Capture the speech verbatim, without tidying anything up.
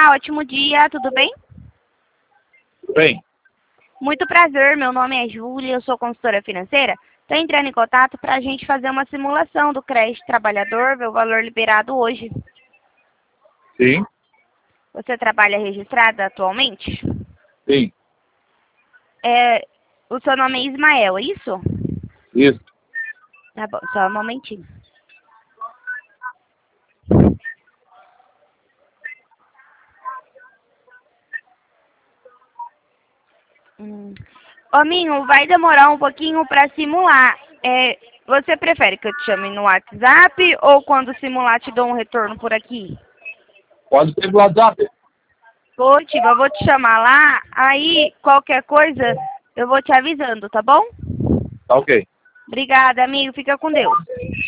Olá, ótimo dia, tudo bem? Bem, Muito prazer, meu nome é Júlia, eu sou consultora financeira. Estou entrando em contato para a gente fazer uma simulação do crédito trabalhador, ver o valor liberado hoje. sim, Você trabalha registrada atualmente? sim, É, o seu nome é Ismael, é isso? isso. Tá bom, só um momentinho. Hum. Ô, Minho, vai demorar um pouquinho para simular. É, você prefere que eu te chame no WhatsApp ou quando simular te dou um retorno por aqui? Pode ter no WhatsApp. Positiva, eu vou te chamar lá, aí qualquer coisa eu vou te avisando, tá bom? Tá ok. Obrigada, amigo. Fica com Deus.